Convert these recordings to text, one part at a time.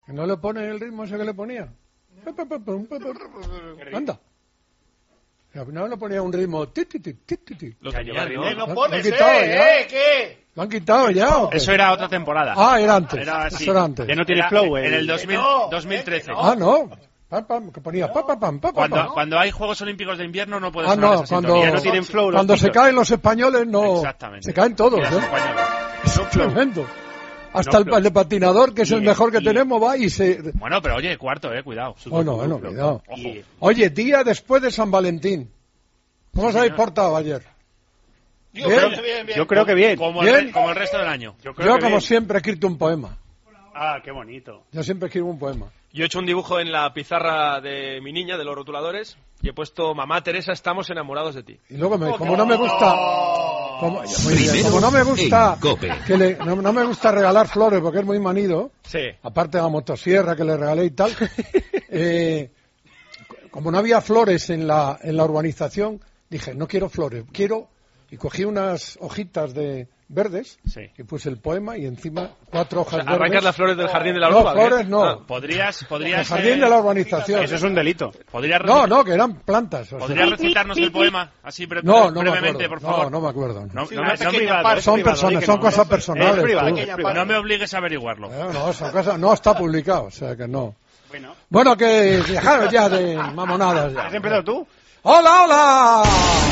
¿No le pone el ritmo ese que le ponía? Anda. No le ponía un ritmo. Lo tenía, ¿no? ¿no? No pones, ¿qué? ¿Lo han quitado ya? ¿O qué? Eso era otra temporada. Era antes. Eso era antes. Ya no tiene flow. En el 2013. No. Que ponía Cuando hay Juegos Olímpicos de invierno no puedes sonar esa sintonía. Ya no tienen flow. Cuando se caen los españoles no. Exactamente. Se caen todos. Es tremendo. Hasta el de patinador, que es el mejor que tenemos, va y se... Bueno, pero oye, cuarto, cuidado. Bueno, cuidado. Oye, día después de San Valentín. ¿Cómo os habéis portado ayer? Bien. Yo creo que bien. Como el resto del año. Yo como siempre, he escrito un poema. Qué bonito. Yo siempre escribo un poema. Yo he hecho un dibujo en la pizarra de mi niña, de los rotuladores, y he puesto: Mamá Teresa, estamos enamorados de ti. Y luego, como no me gusta... Como no me gusta no me gusta regalar flores porque es muy manido, sí. Aparte de la motosierra que le regalé y tal, como no había flores en la urbanización, dije, no quiero flores, y cogí unas hojitas de verdes, y puse el poema y encima 4 hojas verdes. ¿Arrancas las flores del jardín de la urba? No, flores no. Podrías el jardín de la urbanización. Eso es un delito. No, que eran plantas. ¿Podrías recitarnos el poema? Así brevemente, por favor. No me acuerdo. Son cosas personales. No me obligues a averiguarlo. No está publicado, o sea que no. Bueno, que dejaros ya de mamonadas. ¿Has empezado tú? ¡Hola!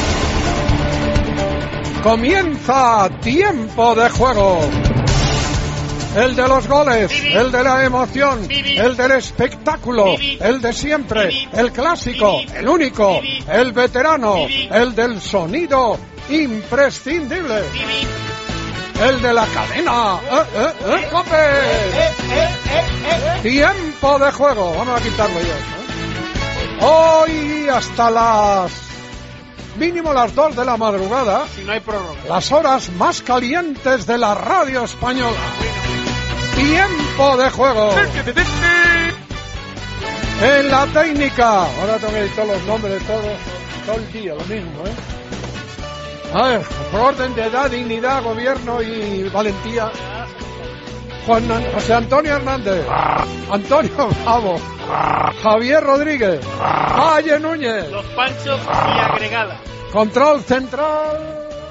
Comienza Tiempo de Juego. El de los goles, el de la emoción, el del espectáculo, el de siempre, el clásico, el único, el veterano, el del sonido imprescindible, el de la cadena. ¡Cope! Tiempo de Juego. Vamos a quitarlo ya. Hoy hasta las... mínimo las 2 de la madrugada, si no hay prórroga, las horas más calientes de la radio española. Tiempo de Juego. En la técnica. Ahora tengo que editar los nombres todo el día, lo mismo, A ver, por orden de edad, dignidad, gobierno y valentía. José Antonio Hernández, Antonio Bravo, Javier Rodríguez, Valle Núñez, Los Panchos y agregada. Control central.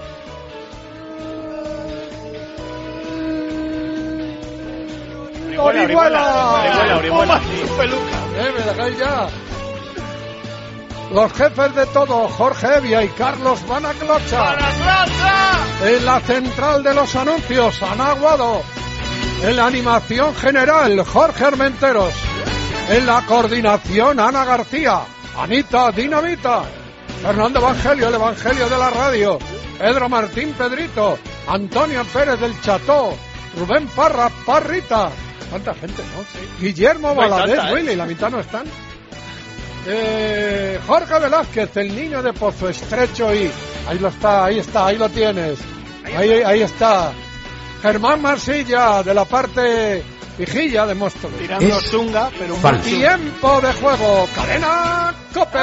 Orihuela. Me dejáis ya. Los jefes de todo, Jorge Evia y Carlos Banaclocha. En la central de los anuncios, Ana Aguado. En la animación general, Jorge Armenteros. En la coordinación, Ana García. Anita Dinamita. Fernando Evangelio, el Evangelio de la radio. Pedro Martín Pedrito. Antonio Pérez del Cható. Rubén Parra Parrita. Tanta gente, ¿no? Sí. Guillermo Valadez, Willy, la mitad no están. Jorge Velázquez, el niño de Pozo Estrecho y... ahí lo tienes. Ahí está. Germán Marsilla, de la parte vigilla de Móstoles. Tirando chunga, pero un Tiempo de Juego. Cadena COPE.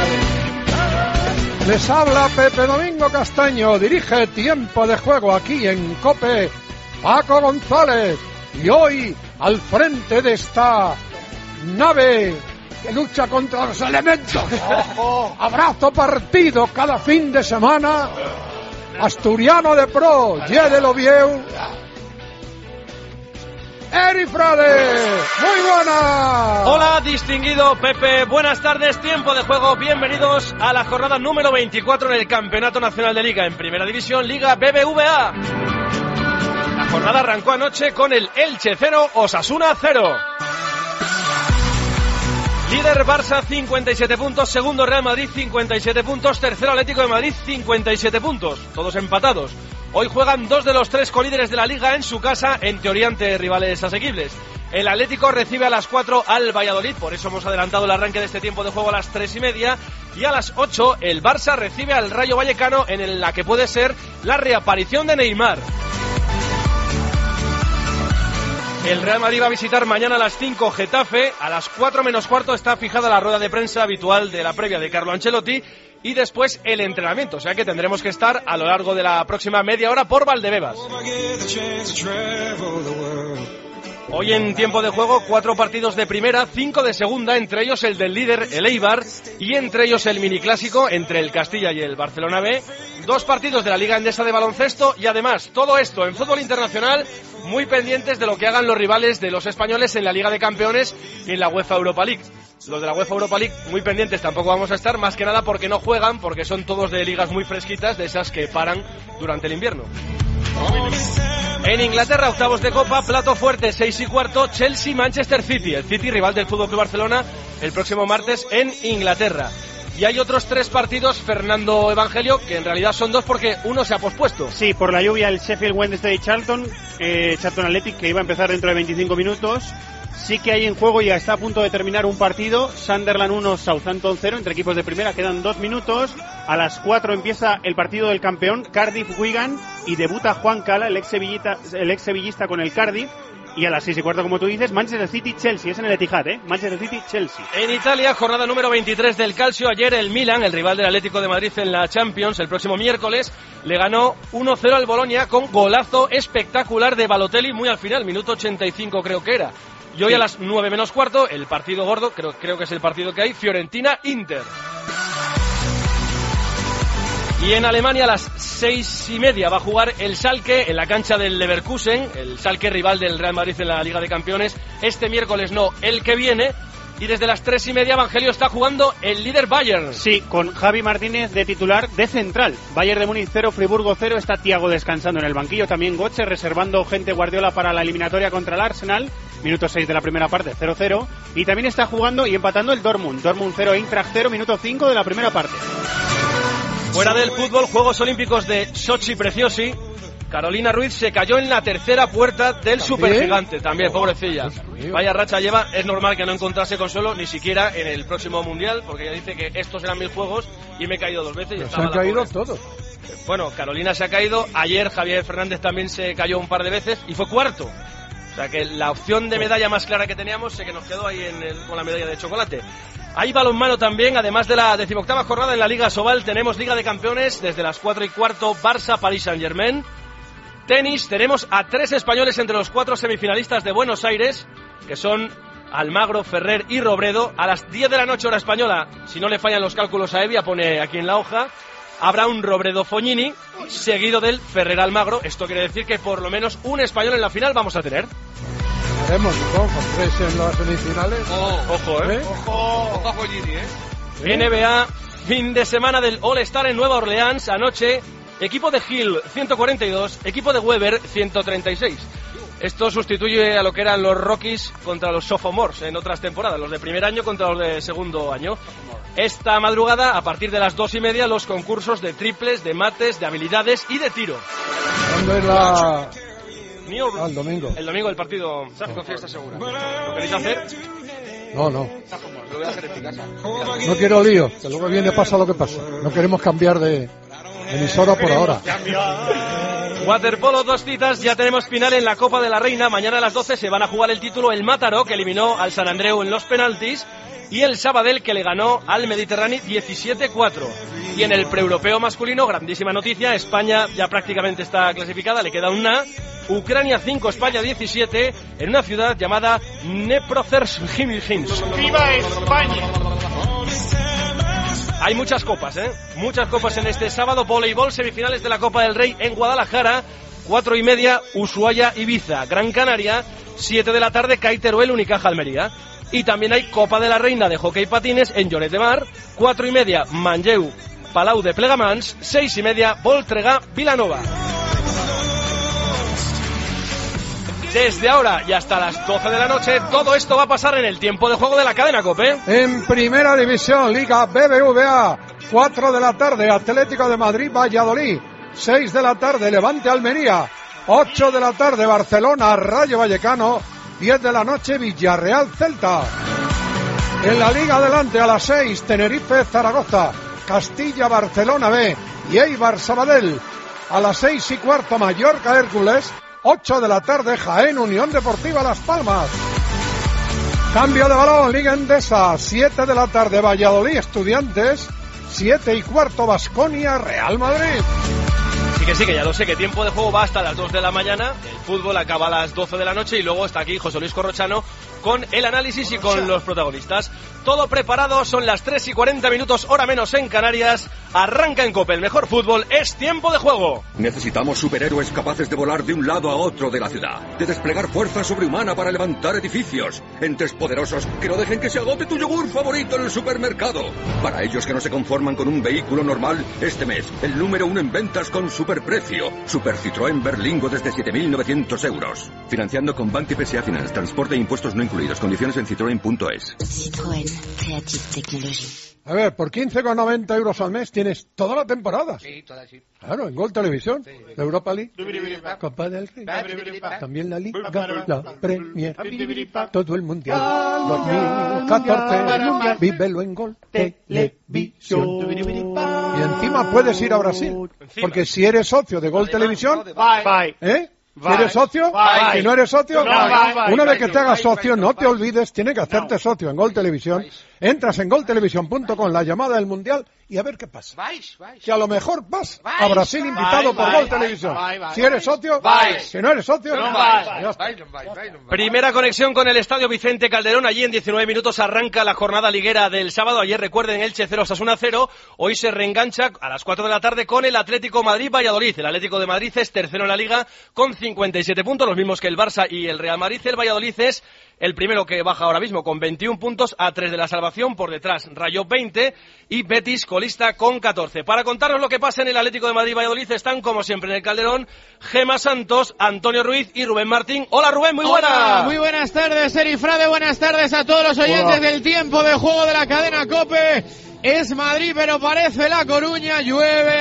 Les habla Pepe Domingo Castaño. Dirige Tiempo de Juego aquí en COPE Paco González. Y hoy, al frente de esta nave que lucha contra los elementos. Abrazo partido cada fin de semana. Asturiano de Pro, Ye de Lovieu. Eri Frade, muy buena. Hola, distinguido Pepe, buenas tardes, Tiempo de Juego, bienvenidos a la jornada número 24 en el Campeonato Nacional de Liga, en Primera División, Liga BBVA. La jornada arrancó anoche con el Elche 0, Osasuna 0. Líder Barça 57 puntos, segundo Real Madrid 57 puntos, tercero Atlético de Madrid 57 puntos, todos empatados. Hoy juegan 2 de los 3 colíderes de la Liga en su casa, en teoría ante rivales asequibles. El Atlético recibe a las 4 al Valladolid, por eso hemos adelantado el arranque de este tiempo de juego a las 3:30. Y a las 8 el Barça recibe al Rayo Vallecano en la que puede ser la reaparición de Neymar. El Real Madrid va a visitar mañana a las 5 Getafe, a las 4 menos cuarto está fijada la rueda de prensa habitual de la previa de Carlo Ancelotti y después el entrenamiento, o sea que tendremos que estar a lo largo de la próxima media hora por Valdebebas. Hoy en tiempo de juego 4 partidos de primera, 5 de segunda, entre ellos el del líder, el Eibar, y entre ellos el miniclásico entre el Castilla y el Barcelona B. 2 partidos de la Liga Endesa de baloncesto y además todo esto en fútbol internacional, muy pendientes de lo que hagan los rivales de los españoles en la Liga de Campeones y en la UEFA Europa League. Los de la UEFA Europa League muy pendientes tampoco vamos a estar, más que nada porque no juegan, porque son todos de ligas muy fresquitas, de esas que paran durante el invierno. En Inglaterra, octavos de Copa, plato fuerte, 6:15, Chelsea-Manchester City. El City, rival del FC Barcelona, el próximo martes en Inglaterra. Y hay otros 3 partidos, Fernando Evangelio, que en realidad son 2 porque uno se ha pospuesto. Sí, por la lluvia, el Sheffield Wednesday Charlton Athletic, que iba a empezar dentro de 25 minutos. Sí que hay en juego y ya está a punto de terminar un partido, Sunderland 1, Southampton 0, entre equipos de primera, quedan 2 minutos. A las 4 empieza el partido del campeón, Cardiff-Wigan, y debuta Juan Cala, el ex sevillista con el Cardiff. Y a las 6:15, como tú dices, Manchester City-Chelsea, es en el Etihad, Manchester City-Chelsea. En Italia, jornada número 23 del Calcio. Ayer el Milan, el rival del Atlético de Madrid en la Champions, el próximo miércoles, le ganó 1-0 al Bologna con golazo espectacular de Balotelli, muy al final, minuto 85 creo que era. Y hoy a las 9 menos cuarto, el partido gordo, creo que es el partido que hay, Fiorentina-Inter. Y en Alemania a las 6:30 va a jugar el Schalke en la cancha del Leverkusen, el Schalke rival del Real Madrid en la Liga de Campeones. Este miércoles no, el que viene. Y desde las 3:30 Evangelio está jugando el líder Bayern. Sí, con Javi Martínez de titular de central. Bayern de Múnich 0, Friburgo 0. Está Thiago descansando en el banquillo. También Götze reservando gente Guardiola para la eliminatoria contra el Arsenal. Minuto 6 de la primera parte, 0-0. Y también está jugando y empatando el Dortmund. Dortmund 0, Eintracht 0, minuto 5 de la primera parte. Fuera del fútbol, Juegos Olímpicos de Sochi Preciosi. Carolina Ruiz se cayó en la tercera puerta del supergigante, también, pobrecilla. Vaya racha lleva, es normal que no encontrase consuelo ni siquiera en el próximo mundial, porque ella dice que estos eran mis juegos y me he caído 2 veces. Y se han caído todos. Bueno, Carolina se ha caído, ayer Javier Fernández también se cayó un par de veces y fue cuarto. O sea que la opción de medalla más clara que teníamos se que nos quedó ahí con la medalla de chocolate. Hay balonmano también, además de la 18ª jornada en la Liga Sobal, tenemos Liga de Campeones desde las 4:15, Barça, Paris Saint-Germain. Tenis, tenemos a 3 españoles entre los 4 semifinalistas de Buenos Aires, que son Almagro, Ferrer y Robredo. A las 10 de la noche hora española, si no le fallan los cálculos a Evia, pone aquí en la hoja, habrá un Robredo Fognini, seguido del Ferrer Almagro. Esto quiere decir que por lo menos un español en la final vamos a tener. Haremos, con 3 en las semifinales. Ojo, Ojo a Fognini, NBA, fin de semana del All-Star en Nueva Orleans, anoche. Equipo de Hill 142, equipo de Weber 136. Esto sustituye a lo que eran los Rockies contra los sophomores en otras temporadas, los de primer año contra los de segundo año. Esta madrugada, a partir de las 2:30, los concursos de triples, de mates, de habilidades y de tiro. ¿Cuándo es la...? El domingo. El domingo el partido con fiesta segura. ¿Lo queréis hacer? No. Lo voy a hacer en mi casa. No quiero lío, que luego viene pasa lo que pasa. No queremos cambiar de emisora por ahora. Waterpolo, 2 citas, ya tenemos final en la Copa de la Reina. Mañana a las 12 se van a jugar el título el Mataró, que eliminó al Sant Andreu en los penaltis, y el Sabadell, que le ganó al Mediterráneo 17-4. Y en el preeuropeo masculino, grandísima noticia, España ya prácticamente está clasificada, le queda una. Ucrania 5, España 17, en una ciudad llamada Dnepropetrovsk. ¡Viva España! Hay muchas copas, muchas copas en este sábado. Voleibol, semifinales de la Copa del Rey en Guadalajara, 4:30, Ushuaia, Ibiza, Gran Canaria, 7 de la tarde, CAI Teruel, Unicaja, Almería. Y también hay Copa de la Reina de Hockey Patines en Lloret de Mar, 4:30, Manlleu, Palau de Plegamans, 6:30, Voltregà, Vilanova. Desde ahora y hasta las 12 de la noche, todo esto va a pasar en el tiempo de juego de la cadena COPE. En Primera División, Liga BBVA, 4 de la tarde, Atlético de Madrid, Valladolid. 6 de la tarde, Levante, Almería. 8 de la tarde, Barcelona, Rayo Vallecano. 10 de la noche, Villarreal, Celta. En la Liga adelante, a las 6, Tenerife, Zaragoza. Castilla, Barcelona B y Eibar, Sabadell. A las 6:15, Mallorca, Hércules. 8 de la tarde, Jaén, Unión Deportiva Las Palmas. Cambio de balón, Liga Endesa. 7 de la tarde, Valladolid, Estudiantes. 7:15, Baskonia, Real Madrid. sí, que ya lo sé, que tiempo de juego va hasta las 2 de la mañana, el fútbol acaba a las 12 de la noche y luego está aquí José Luis Corrochano con el análisis y con los protagonistas. Todo preparado, son las 3:40, hora menos en Canarias. Arranca en COPE, el mejor fútbol, es tiempo de juego. Necesitamos superhéroes capaces de volar de un lado a otro de la ciudad, de desplegar fuerza sobrehumana para levantar edificios, entes poderosos que no dejen que se agote tu yogur favorito en el supermercado. Para ellos que no se conforman con un vehículo normal, este mes, el número 1 en ventas con superprecio. Super Citroën Berlingo desde 7.900 euros. Financiando con Bank PSA Finance, transporte e impuestos no incluidos. Condiciones en citroen.es. Citroën, Creative Technology. A ver, por 15,90 euros al mes tienes toda la temporada. Sí, toda, sí. Claro, en Gol Televisión, Sí. la Europa League, Copa del Rey, también la Liga, la Premier, todo el Mundial 2014, vívelo en Gol Televisión. Y encima puedes ir a Brasil, porque si eres socio de Gol Televisión, ¿eh? Si eres socio, si no eres socio, una vez que te hagas socio, no te olvides, tienes que hacerte socio en Gol Televisión. Entras en goltelevisión.com, la llamada del Mundial, y a ver qué pasa. Que a lo mejor vas a Brasil invitado por Gol Televisión. Si eres socio, si no eres socio, no vas. Primera conexión con el Estadio Vicente Calderón. Allí en 19 minutos arranca la jornada liguera del sábado. Ayer, recuerden, Elche 0, Osasuna 0. Hoy se reengancha a las 4 de la tarde con el Atlético Madrid-Valladolid. El Atlético de Madrid es tercero en la Liga con 57 puntos, los mismos que el Barça y el Real Madrid. El Valladolid es el primero que baja ahora mismo con 21 puntos a 3 de la salvación. Por detrás, Rayo 20 y Betis colista con 14. Para contarnos lo que pasa en el Atlético de Madrid-Valladolid están, como siempre, en el Calderón, Gemma Santos, Antonio Ruiz y Rubén Martín. Hola, Rubén, muy buenas. Hola, muy buenas tardes, Eri Frade, buenas tardes a todos los oyentes del tiempo de juego de la cadena COPE. Es Madrid, pero parece La Coruña, llueve.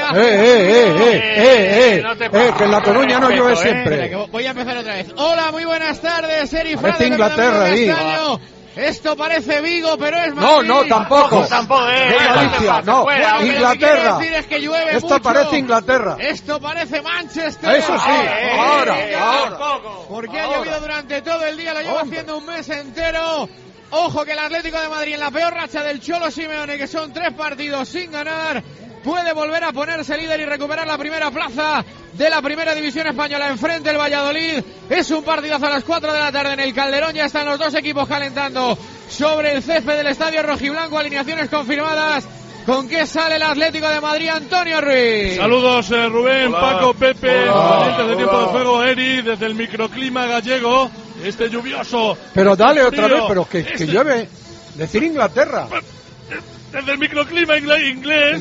Que en La Coruña no llueve siempre. Voy a empezar otra vez. Hola, muy buenas tardes, Eri Frade. Parece Inglaterra ahí. Esto parece Vigo, pero es Madrid. No, tampoco. Galicia, no. Inglaterra. Lo que es que llueve Esto mucho. parece Inglaterra. Esto parece Manchester. Eso sí. Ahora. Porque ha llovido durante todo el día, lo lleva haciendo un mes entero. Ojo que el Atlético de Madrid, en la peor racha del Cholo Simeone, que son 3 partidos sin ganar, puede volver a ponerse líder y recuperar la primera plaza de la primera división española. Enfrente el Valladolid. Es un partidazo a las 4 de la tarde en el Calderón. Ya están los dos equipos calentando sobre el césped del estadio rojiblanco. Alineaciones confirmadas. ¿Con qué sale el Atlético de Madrid? Antonio Ruiz. Saludos, Rubén, hola. Paco, Pepe, oyentes de tiempo de juego, Eri, desde el microclima gallego, lluvioso. Pero dale otra vez, pero que llueve. Decir Inglaterra. Desde el microclima inglés.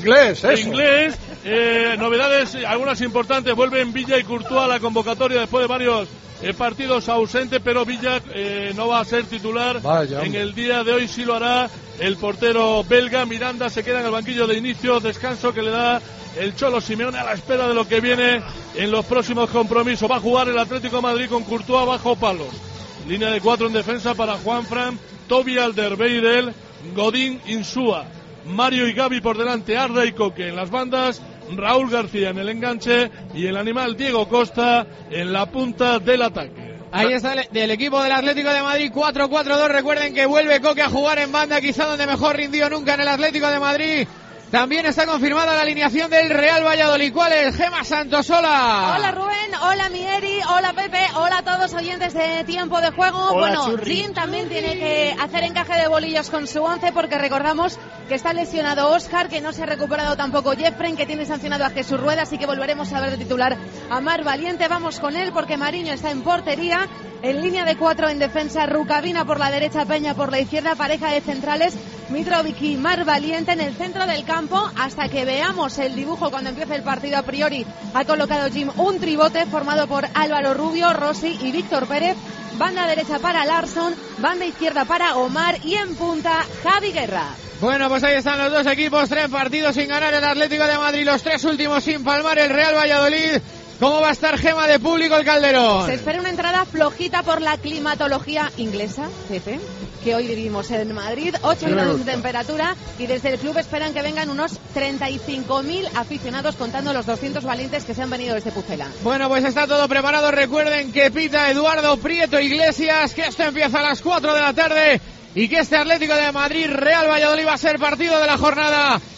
Novedades, algunas importantes. Vuelven Villa y Courtois a la convocatoria después de varios partidos ausentes, pero Villa no va a ser titular. En el día de hoy sí lo hará el portero belga. Miranda se queda en el banquillo de inicio, descanso que le da el Cholo Simeone a la espera de lo que viene en los próximos compromisos. Va a jugar el Atlético de Madrid con Courtois bajo palos. Línea de 4 en defensa para Juanfran, Toby Alderweireld, Godín, Insúa, Mario y Gavi por delante, Arda y Coque en las bandas, Raúl García en el enganche y el animal Diego Costa en la punta del ataque. Ahí está del equipo del Atlético de Madrid, 4-4-2. Recuerden que vuelve Coque a jugar en banda, quizá donde mejor rindió nunca en el Atlético de Madrid. También está confirmada la alineación del Real Valladolid. ¿Cuál es? Gemma Santos, hola. Hola Rubén, hola Migueri, hola Pepe, hola a todos oyentes de tiempo de juego. Hola, bueno, Jim también tiene que hacer encaje de bolillos con su 11 porque recordamos que está lesionado Óscar, que no se ha recuperado tampoco Jeffrey, que tiene sancionado a Jesús Rueda, así que volveremos a ver de titular a Mar Valiente. Vamos con él porque Mariño está en portería. En línea de 4 en defensa, Rukavina por la derecha, Peña por la izquierda, pareja de centrales, Mitrovic y Mar Valiente en el centro del campo. Hasta que veamos el dibujo cuando empiece el partido, a priori ha colocado Jim un tribote formado por Álvaro Rubio, Rossi y Víctor Pérez. Banda derecha para Larsson, banda izquierda para Omar y en punta Javi Guerra. Bueno, pues ahí están los dos equipos, 3 partidos sin ganar el Atlético de Madrid, los 3 últimos sin palmar el Real Valladolid. ¿Cómo va a estar, Gema, de público el Calderón? Se espera una entrada flojita por la climatología inglesa, Pepe, que hoy vivimos en Madrid, 8 grados de temperatura, y desde el club esperan que vengan unos 35.000 aficionados, contando los 200 valientes que se han venido desde Pucela. Bueno, pues está todo preparado. Recuerden que pita Eduardo Prieto Iglesias, que esto empieza a las 4 de la tarde y que este Atlético de Madrid Real Valladolid va a ser partido de la jornada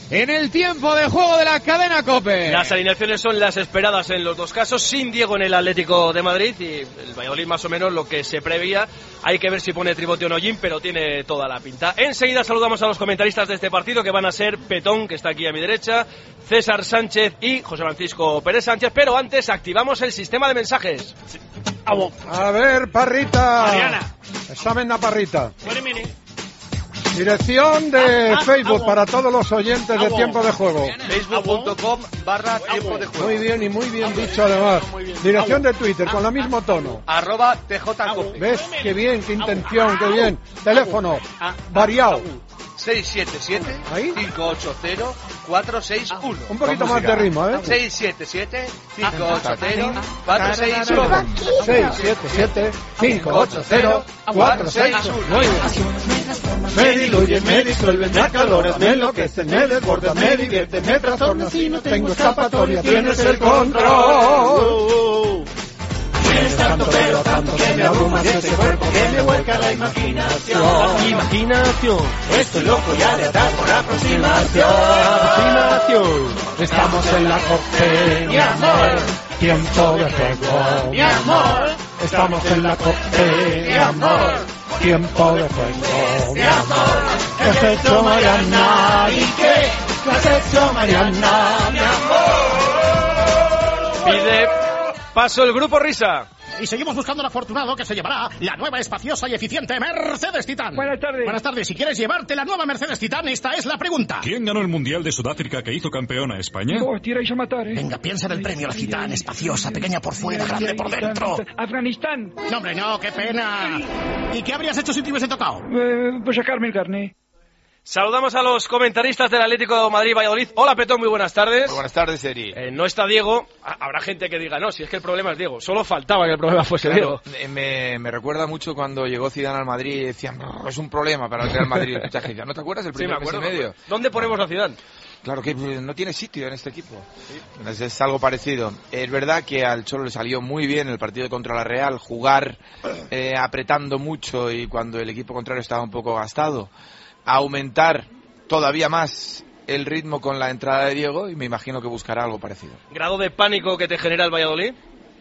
en el tiempo de juego de la cadena COPE. Las alineaciones son las esperadas en los dos casos, sin Diego en el Atlético de Madrid y el Valladolid más o menos lo que se preveía. Hay que ver si pone Tribote o no Jim, pero tiene toda la pinta. Enseguida saludamos a los comentaristas de este partido, que van a ser Petón, que está aquí a mi derecha, César Sánchez y José Francisco Pérez Sánchez, pero antes activamos el sistema de mensajes. Sí. A ver, Parrita. Mariana. Examen de Parrita. Dirección de Facebook para todos los oyentes de Tiempo de Juego. Facebook.com/Tiempo de Juego. Muy bien y muy bien dicho además. Dirección de Twitter con el mismo tono. @TJCope. ¿Ves? Qué bien, qué intención, qué bien. Teléfono variado. 677-580-461. Un poquito más de ritmo, ¿eh? 677-580-461. 677-580-461. Muy bien. Me diluyen, me disuelven, me acaloran, me enloquecen, me desbordan, me divierten, me trastornan. Si no tengo escapatoria, tienes el control. Tienes tanto, pero tanto que me abrumas ese cuerpo que me vuelca la imaginación. Imaginación. Estoy loco ya de atar por aproximación. Estamos en la COPE, mi amor. Tiempo de juego, mi amor. Estamos en la COPE, mi amor. Tiempo de juego, mi amor. ¿Qué has hecho, Mariana? ¿Y qué has hecho, Mariana, mi amor? Pide paso el grupo Risa. Y seguimos buscando al afortunado que se llevará la nueva, espaciosa y eficiente Mercedes Titan. Buenas tardes. Buenas tardes. Si quieres llevarte la nueva Mercedes Titan, esta es la pregunta. ¿Quién ganó el Mundial de Sudáfrica que hizo campeona a España? No, os tiráis a matar, ¿eh? Venga, piensa en el premio. La Titan, espaciosa, pequeña por fuera, grande por dentro. Afganistán. No, hombre, no, qué pena. ¿Y qué habrías hecho si te hubiese tocado? Pues sacarme el carné. Saludamos a los comentaristas del Atlético de Madrid-Valladolid. Hola, Petón, muy buenas tardes. Muy buenas tardes, Eri. No está Diego. Habrá gente que diga, no, si es que el problema es Diego. Solo faltaba que el problema fuese Diego. Me recuerda mucho cuando llegó Zidane al Madrid y decían, es un problema para el Real Madrid. ¿No te acuerdas el primer mes y medio? ¿Dónde ponemos a Zidane? Claro que no tiene sitio en este equipo. Sí. Es algo parecido. Es verdad que al Cholo le salió muy bien el partido contra la Real, jugar apretando mucho y cuando el equipo contrario estaba un poco gastado, aumentar todavía más el ritmo con la entrada de Diego y me imagino que buscará algo parecido. ¿Grado de pánico que te genera el Valladolid?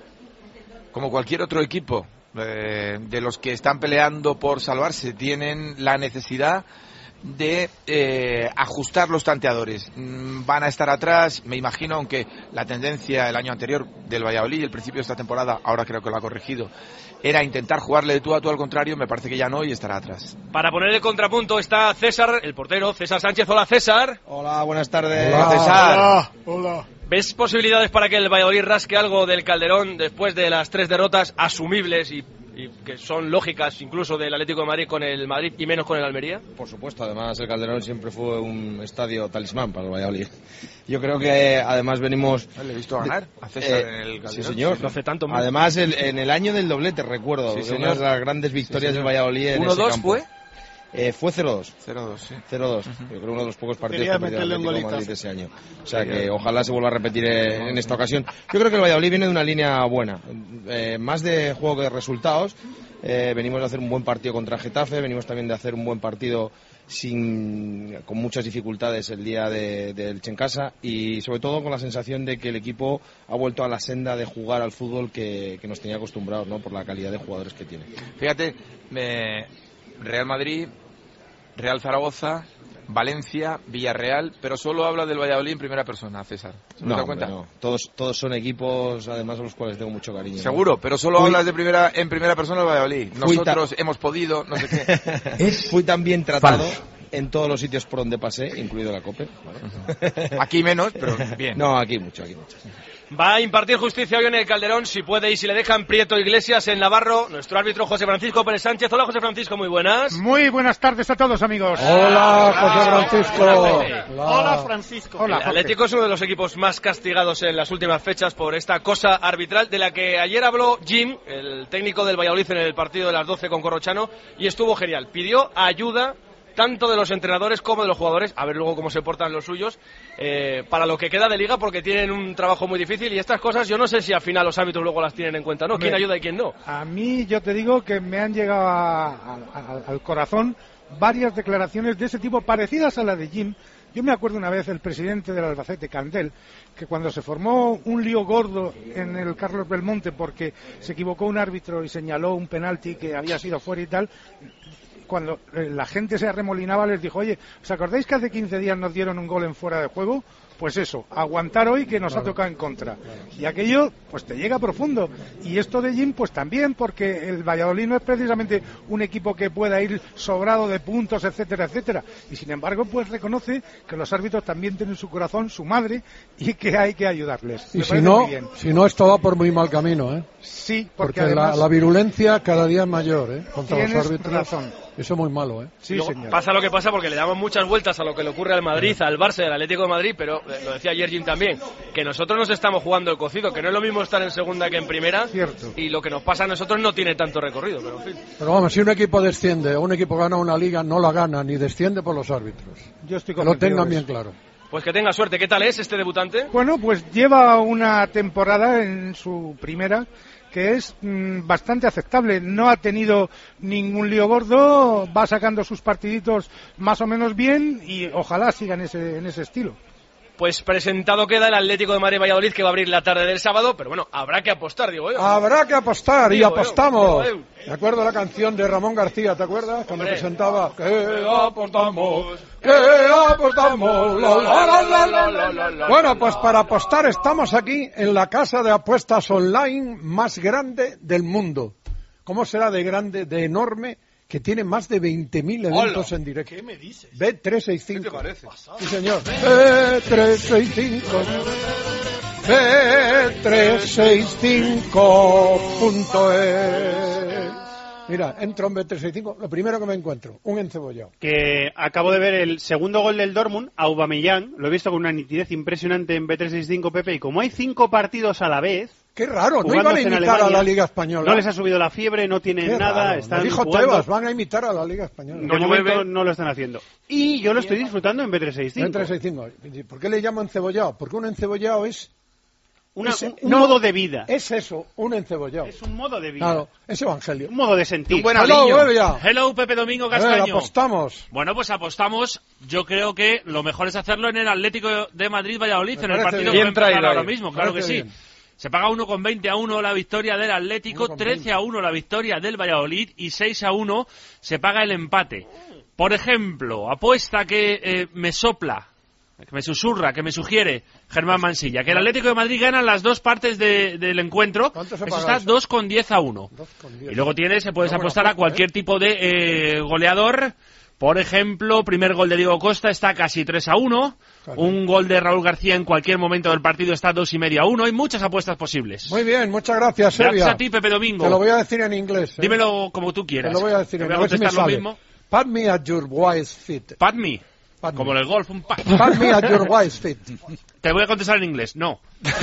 Como cualquier otro equipo de los que están peleando por salvarse, tienen la necesidad de ajustar los tanteadores. Van a estar atrás, me imagino, aunque la tendencia el año anterior del Valladolid, el principio de esta temporada, ahora creo que lo ha corregido, era intentar jugarle de tú a tú al contrario. Me parece que ya no y estará atrás. Para poner el contrapunto está César, el portero, César Sánchez. Hola, César. Hola, buenas tardes. Hola, César. Hola. ¿Ves posibilidades para que el Valladolid rasque algo del Calderón después de las 3 derrotas asumibles y que son lógicas incluso del Atlético de Madrid con el Madrid y menos con el Almería? Por supuesto, además el Calderón siempre fue un estadio talismán para el Valladolid. Yo creo que además venimos... ¿Le he visto ganar a César en el Calderón? Sí, señor. No hace tanto más. Además en el año del doblete, recuerdo, sí, una de las grandes victorias del Valladolid en ese campo. ¿1-2 fue? Fue 0-2. 0-2, sí. 0-2. Yo creo uno de los pocos partidos que perdió el Atlético de Madrid ese año. O sea que ojalá se vuelva a repetir en esta ocasión. Yo creo que el Valladolid viene de una línea buena. Más de juego que de resultados. Venimos de hacer un buen partido contra Getafe. Venimos también de hacer un buen partido con muchas dificultades el día del Elche en casa. Y sobre todo con la sensación de que el equipo ha vuelto a la senda de jugar al fútbol que nos tenía acostumbrados, ¿no? Por la calidad de jugadores que tiene. Fíjate, Real Madrid, Real Zaragoza, Valencia, Villarreal, pero solo habla del Valladolid en primera persona, César. ¿No te das cuenta? No. Todos son equipos, además, a los cuales tengo mucho cariño. Seguro, ¿no? Pero solo hablas en primera persona del Valladolid. Nosotros hemos podido, no sé qué. Fui tan bien tratado en todos los sitios por donde pasé, incluido la COPE. ¿Vale? Aquí menos, pero bien. No, aquí mucho. Va a impartir justicia hoy en el Calderón, si puede y si le dejan, Prieto Iglesias en Navarro, nuestro árbitro José Francisco Pérez Sánchez. Hola, José Francisco, muy buenas. Muy buenas tardes a todos, amigos. Hola, José Francisco. Hola, Francisco. Hola, el Atlético es uno de los equipos más castigados en las últimas fechas por esta cosa arbitral de la que ayer habló Jim, el técnico del Valladolid, en el partido de las 12 con Corrochano, y estuvo genial. Pidió ayuda tanto de los entrenadores como de los jugadores, a ver luego cómo se portan los suyos, para lo que queda de Liga, porque tienen un trabajo muy difícil y estas cosas yo no sé si al final los árbitros luego las tienen en cuenta, ¿no? ¿Quién ayuda y quién no? A mí yo te digo que me han llegado al corazón varias declaraciones de ese tipo parecidas a la de Jim, Yo me acuerdo una vez el presidente del Albacete, Candel, que cuando se formó un lío gordo en el Carlos Belmonte porque se equivocó un árbitro y señaló un penalti que había sido fuera y tal, cuando la gente se arremolinaba les dijo, oye, ¿os acordáis que hace 15 días nos dieron un gol en fuera de juego? Pues eso, aguantar hoy que nos ha tocado en contra. Y aquello, pues te llega profundo. Y esto de Jim, pues también, porque el Valladolid no es precisamente un equipo que pueda ir sobrado de puntos, etcétera, etcétera. Y sin embargo, pues reconoce que los árbitros también tienen su corazón, su madre, y que hay que ayudarles. Y si no, esto va por muy mal camino, ¿eh? Sí, porque además, la virulencia cada día es mayor, ¿eh? Contra los árbitros. Razón. Eso es muy malo, ¿eh? Sí, señor. Pasa lo que pasa porque le damos muchas vueltas a lo que le ocurre al Madrid, al Barça, al Atlético de Madrid, pero lo decía ayer Jim también, que nosotros nos estamos jugando el cocido, que no es lo mismo estar en segunda que en primera. Cierto. Y lo que nos pasa a nosotros no tiene tanto recorrido, pero en fin. Pero vamos, si un equipo desciende o un equipo gana una liga, no la gana ni desciende por los árbitros. Yo estoy que lo tengan bien claro. Pues que tenga suerte. ¿Qué tal es este debutante? Bueno, pues lleva una temporada en su primera que es bastante aceptable. No ha tenido ningún lío gordo, va sacando sus partiditos más o menos bien y ojalá siga en ese estilo. Pues presentado queda el Atlético de Madrid-Valladolid, que va a abrir la tarde del sábado, pero bueno, habrá que apostar, digo yo. Habrá que apostar, y apostamos. Me acuerdo de la canción de Ramón García, ¿te acuerdas? Cuando presentaba, que apostamos, Bueno, pues para apostar estamos aquí en la casa de apuestas online más grande del mundo. ¿Cómo será de grande, de enorme? Que tiene más de 20.000 eventos en directo. ¿Qué me dices? B365. ¿Qué te parece? Sí, señor. B365. B365.es. Mira, entro en B365, lo primero que me encuentro, un encebollado. Que acabo de ver el segundo gol del Dortmund, Aubameyang, lo he visto con una nitidez impresionante en B365, Pepe, y como hay 5 partidos a la vez... Qué raro, no iban a imitar a la Liga Española. No les ha subido la fiebre, no tienen nada, están me dijo jugando. Tebas, van a imitar a la Liga Española. De momento no lo están haciendo. Y yo lo estoy disfrutando en B365. B365. ¿Por qué le llamo encebollado? Porque un encebollado es... un modo de vida. Es eso, un encebollado. Es un modo de vida. Claro, es evangelio. Un modo de sentir. Un buen aliño. Hello, Pepe Domingo Castaño. Apostamos. Bueno, pues apostamos. Yo creo que lo mejor es hacerlo en el Atlético de Madrid-Valladolid, en el partido que va a empezar ahora mismo. Claro que sí. Bien. Se paga 1,20 la victoria del Atlético, 13-1 la victoria del Valladolid y 6-1 se paga el empate. Por ejemplo, apuesta que me sopla, que me susurra, que me sugiere Germán Mansilla, que el Atlético de Madrid gana las dos partes del encuentro. Eso está 2,10-1. Y luego puedes apostar a cualquier tipo de goleador. Por ejemplo, primer gol de Diego Costa está casi 3-1. Un gol de Raúl García en cualquier momento del partido está 2,5-1. Hay muchas apuestas posibles. Muy bien, muchas gracias, Sevilla. Gracias a ti, Pepe Domingo. Te lo voy a decir en inglés. Dímelo como tú quieras. Te lo voy a decir en inglés. Voy a contestar lo mismo. Pat me at your wise feet. Pat me. Como en el golf, un pat. Pat me at your wise feet. Te voy a contestar en inglés, no.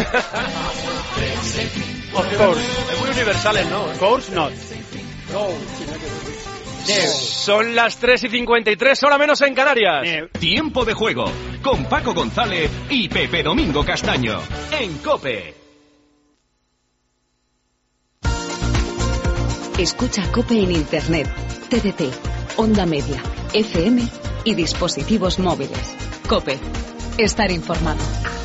Of course. Es muy universal, ¿no? Of course not. No. Son las 3:53, hora menos en Canarias. Tiempo de juego con Paco González y Pepe Domingo Castaño en COPE. Escucha COPE en Internet, TDT, Onda Media, FM y dispositivos móviles. COPE. Estar informado.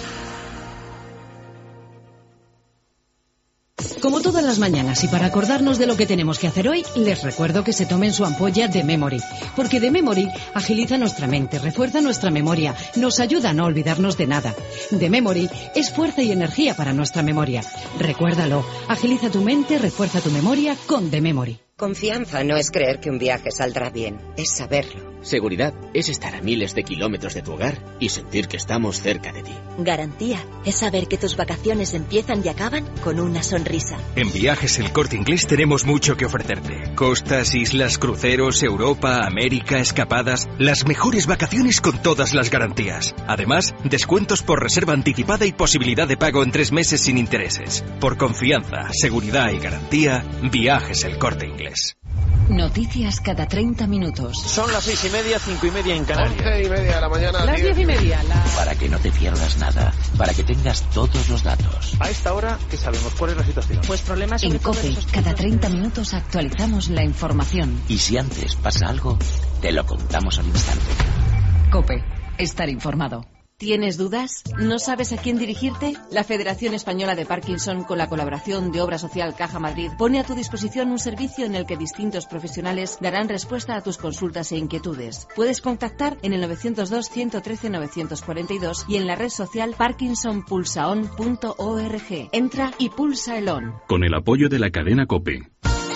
Como todas las mañanas y para acordarnos de lo que tenemos que hacer hoy, les recuerdo que se tomen su ampolla de Memory, porque de Memory agiliza nuestra mente, refuerza nuestra memoria, nos ayuda a no olvidarnos de nada. De Memory es fuerza y energía para nuestra memoria. Recuérdalo, agiliza tu mente, refuerza tu memoria con de Memory. Confianza no es creer que un viaje saldrá bien, es saberlo. Seguridad es estar a miles de kilómetros de tu hogar y sentir que estamos cerca de ti. Garantía es saber que tus vacaciones empiezan y acaban con una sonrisa. En Viajes El Corte Inglés tenemos mucho que ofrecerte. Costas, islas, cruceros, Europa, América, escapadas. Las mejores vacaciones con todas las garantías. Además, descuentos por reserva anticipada y posibilidad de pago en 3 meses sin intereses. Por confianza, seguridad y garantía, Viajes El Corte Inglés. Noticias cada 30 minutos. Son las 6:30, 5:30 en Canarias. 11:30 de la mañana. Las 10:30. Para que no te pierdas nada, para que tengas todos los datos. A esta hora, ¿qué sabemos? ¿Cuál es la situación? Pues problemas en COPE, cada 30 minutos actualizamos la información. Y si antes pasa algo, te lo contamos al instante. COPE, estar informado. ¿Tienes dudas? ¿No sabes a quién dirigirte? La Federación Española de Parkinson, con la colaboración de Obra Social Caja Madrid, pone a tu disposición un servicio en el que distintos profesionales darán respuesta a tus consultas e inquietudes. Puedes contactar en el 902-113-942 y en la red social parkinsonpulsaon.org. Entra y pulsa el on. Con el apoyo de la cadena COPE.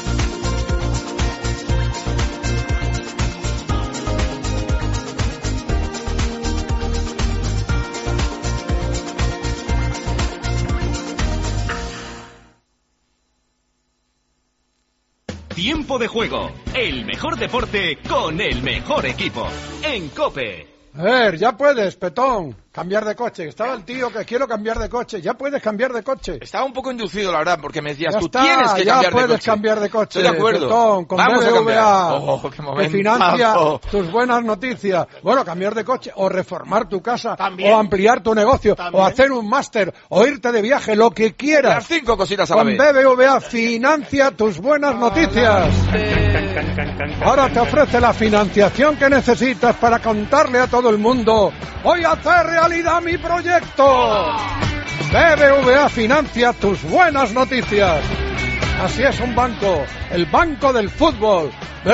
Tiempo de juego, el mejor deporte con el mejor equipo. En COPE. A ver, ya puedes, Petón, cambiar de coche. Estaba el tío que quiero cambiar de coche. Ya puedes cambiar de coche. Estaba un poco inducido, la verdad, porque me decías, ya tú está, tienes que cambiar de coche. Ya puedes cambiar de coche. Estoy de acuerdo. Petón, con Vamos BBVA, que financia tus buenas noticias. Bueno, cambiar de coche, o reformar tu casa, ¿también? O ampliar tu negocio, ¿también? O hacer un máster, o irte de viaje, lo que quieras. Las 5 cositas a la vez. Con BBVA financia tus buenas noticias. Ahora te ofrece la financiación que necesitas para contarle a todo el mundo: voy a hacer realidad mi proyecto. BBVA financia tus buenas noticias. Así es un banco, el banco del fútbol.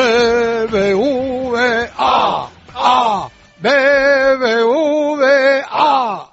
BBVA. BBVA.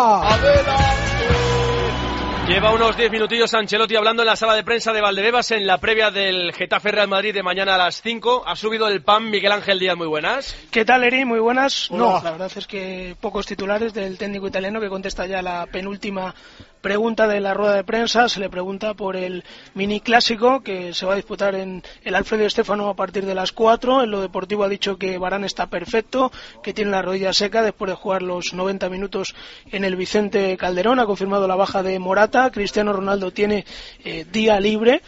Lleva unos 10 minutillos Ancelotti hablando en la sala de prensa de Valdebebas en la previa del Getafe Real Madrid de mañana a las 5. Ha subido el pan Miguel Ángel Díaz, muy buenas. ¿Qué tal, Eri? Muy buenas. Hola. No, la verdad es que pocos titulares del técnico italiano, que contesta ya la penúltima pregunta de la rueda de prensa. Se le pregunta por el mini clásico que se va a disputar en el Alfredo Stéfano a partir de las 4. En lo deportivo ha dicho que Varane está perfecto, que tiene la rodilla seca después de jugar los 90 minutos en el Vicente Calderón. Ha confirmado la baja de Morata. Cristiano Ronaldo tiene día libre.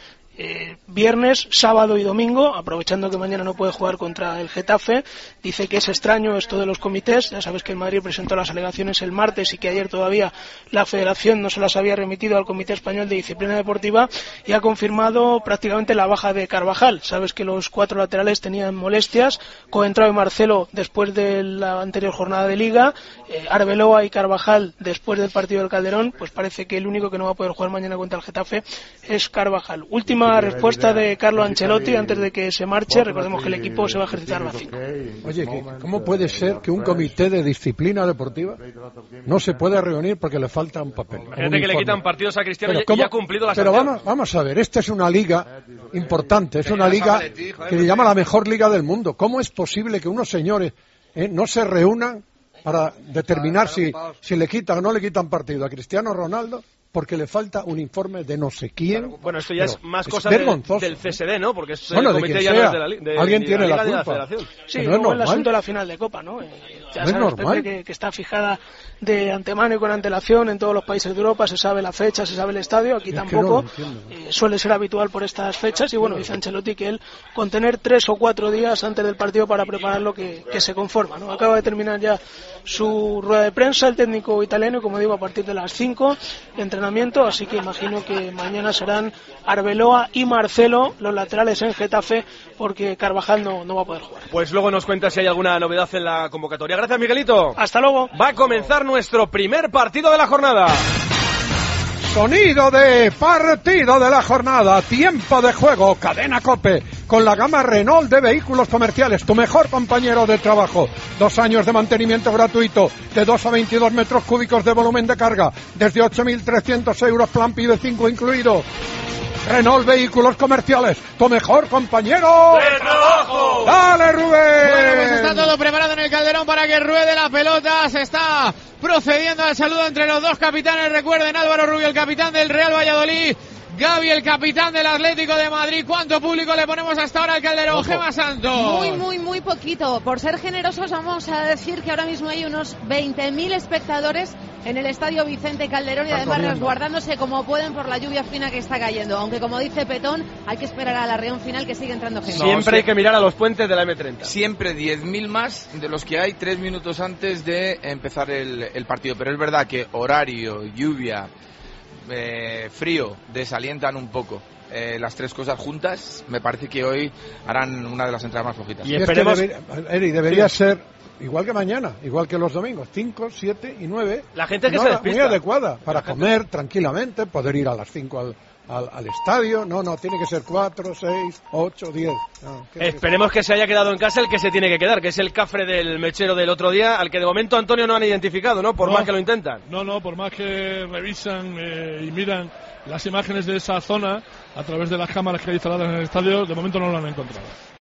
Viernes, sábado y domingo, aprovechando que mañana no puede jugar contra el Getafe. Dice que es extraño esto de los comités. Ya sabes que el Madrid presentó las alegaciones el martes y que ayer todavía la Federación no se las había remitido al Comité Español de Disciplina Deportiva, y ha confirmado prácticamente la baja de Carvajal. Sabes que los 4 laterales tenían molestias. Coentrao y Marcelo después de la anterior jornada de Liga, Arbeloa y Carvajal después del partido del Calderón. Pues parece que el único que no va a poder jugar mañana contra el Getafe es Carvajal. Última respuesta de Carlo Ancelotti antes de que se marche. Recordemos que el equipo se va a ejercitar a las 5. Oye, ¿cómo puede ser que un comité de disciplina deportiva no se pueda reunir porque le falta un papel? Imagínate que le quitan partidos a Cristiano y ya ha cumplido la sanción. Pero vamos a ver, esta es una liga importante, es una liga que le llama la mejor liga del mundo. ¿Cómo es posible que unos señores no se reúnan para determinar si le quitan o no le quitan partido a Cristiano Ronaldo porque le falta un informe de no sé quién? Bueno, esto ya es más cosa del CSD, ¿no? Porque es bueno, el comité ya no es de alguien tiene la culpa. Federación. Sí, luego el asunto de la final de Copa, ¿no? Ya sabes, Pepe, que está fijada de antemano y con antelación en todos los países de Europa. Se sabe la fecha, se sabe el estadio. Aquí tampoco. Suele ser habitual por estas fechas. Y bueno, dice Ancelotti que él, con tener 3 o 4 días antes del partido para prepararlo, que se conforma, ¿no? Acaba de terminar ya su rueda de prensa el técnico italiano, y como digo, a partir de las 5 entrenamiento, así que imagino que mañana serán Arbeloa y Marcelo los laterales en Getafe, porque Carvajal no va a poder jugar. Pues luego nos cuenta si hay alguna novedad en la convocatoria. Gracias, Miguelito. Hasta luego. Va a comenzar nuestro primer partido de la jornada. Sonido de partido de la jornada, tiempo de juego, cadena COPE, con la gama Renault de vehículos comerciales, tu mejor compañero de trabajo. 2 años de mantenimiento gratuito, de 2 a 22 metros cúbicos de volumen de carga, desde 8.300 euros, plan PIB 5 incluido. Renault Vehículos Comerciales, tu mejor compañero de trabajo. ¡Dale, Rubén! Bueno, pues está todo preparado en el Calderón para que ruede la pelota. Se está procediendo al saludo entre los dos capitanes. Recuerden, Álvaro Rubio, el capitán del Real Valladolid, Gavi, el capitán del Atlético de Madrid. ¿Cuánto público le ponemos hasta ahora al Calderón, Gemma Santos? Muy poquito. Por ser generosos, vamos a decir que ahora mismo hay unos 20.000 espectadores en el estadio Vicente Calderón, y además resguardándose como pueden por la lluvia fina que está cayendo. Aunque, como dice Petón, hay que esperar a la reunión final, que sigue entrando gente. Siempre hay que mirar a los puentes de la M30. Siempre 10.000 más de los que hay 3 minutos antes de empezar el partido. Pero es verdad que horario, lluvia, frío, desalientan un poco. Las 3 cosas juntas, me parece que hoy harán una de las entradas más flojitas. Y esperemos... debería ser igual que mañana, igual que los domingos, 5, 7 y 9. La gente que se despista. Muy adecuada para comer tranquilamente, poder ir a las 5 al estadio. No, tiene que ser 4, 6, 8, 10. No, esperemos que se haya quedado en casa el que se tiene que quedar, que es el cafre del mechero del otro día, al que de momento, Antonio, no han identificado, ¿no? Por más que lo intentan. No, por más que revisan y miran las imágenes de esa zona a través de las cámaras que hay instaladas en el estadio, de momento no lo han encontrado.